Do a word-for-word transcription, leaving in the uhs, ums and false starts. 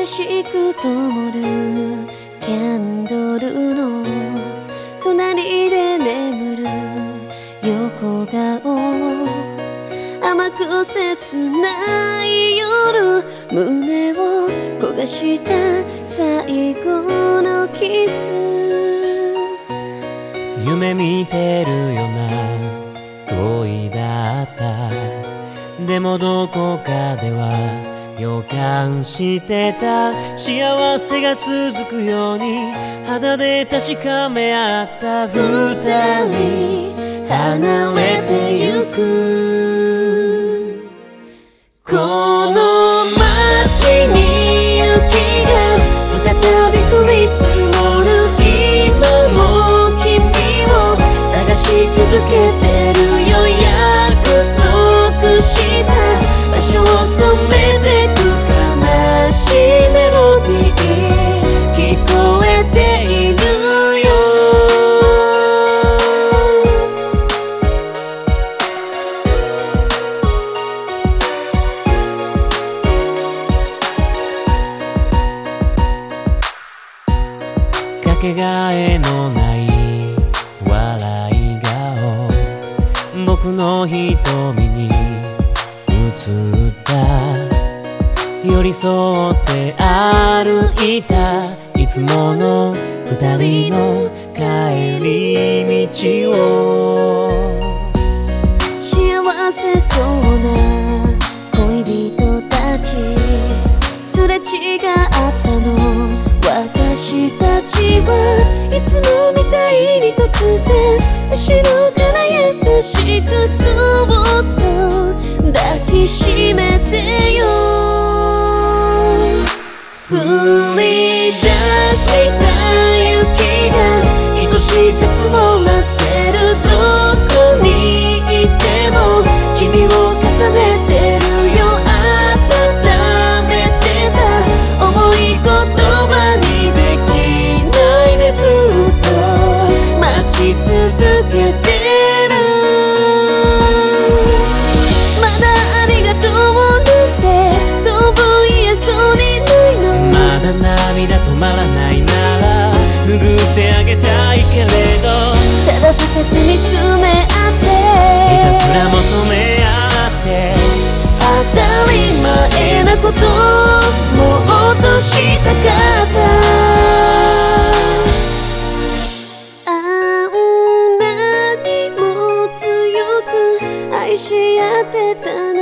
しく灯るキャンドルの隣で眠る横顔、甘く切ない夜、胸を焦がした最後のキス。 夢見てるような恋だった。でもどこかでは予感してた。幸せが続くように肌で確かめ合った二人離れてゆく。この街に雪が再び降り積もる。今も君を探し続けてるよ。約束した場所を染めてく悲しいメロディー聞こえているよ。かけがえのない笑い顔、僕の瞳に映った。寄り添って歩いたいつもの二人の帰り道を。 幸せそうな恋人たち、すれ違ったの私たちはいつもみたいに突然後ろから優しくそっと抱きしめてよ。降り出した雪が愛しさ積もらせる。どこにいても君を重ねてるよ。温めてた重い言葉にできないでずっと待ち続けてる。まだありがとうなんてどう言えそうにないの。 まだ涙止まらないなら拭ってあげたいけれど、 ただ二手見つめ合ってひたすら求め合って当たり前なこともっとしたかった。あんなにも強く愛し合ってた